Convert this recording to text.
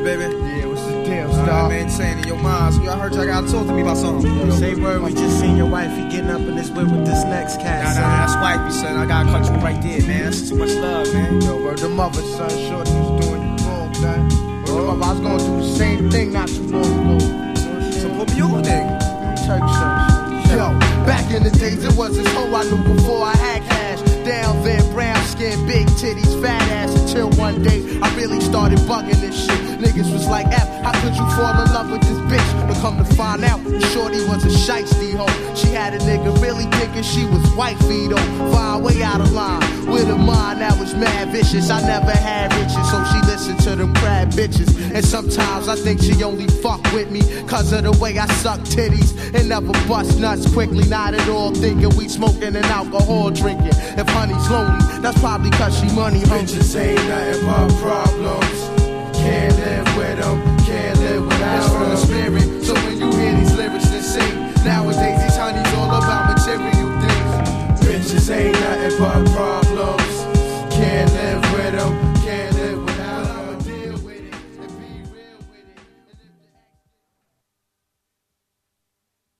baby? Yeah, what's the deal, Star? Man, saying in your mind, so I heard y'all gotta talk to me about something. Say word, we just seen your wifey getting up in this whip with this next cat. Nah, that's wifey, son. I gotta cut you right there, man. That's too much love, man. Yo, word the mother, son. Shorty was doing you wrong, son. Word the mother, I was going through the same thing not too long ago. So put me on, nigga. Turk, son. Yo, back in the days, it was this hoe I knew before I had cash. Down there, brown skin, big titties, fat ass. Until one day, I really started bugging this shit. Niggas was like, F, how could you fall in love with this bitch? But come to find out, shorty was a shiesty hoe. She had a nigga really thinking she was wifey though. Far way out of line, with a mind that was mad vicious. I never had riches, so she listened to them crab bitches. And sometimes I think she only fuck with me cause of the way I suck titties and never bust nuts quickly. Not at all thinking we smoking and alcohol drinking. If honey's lonely, that's probably cause she money hungry. Bitches ain't nothing but problems. Can't live with them, can't live without them. It's from the spirit, so when you hear these lyrics then sing. Nowadays these honeys all about material things. Bitches ain't nothing but problems.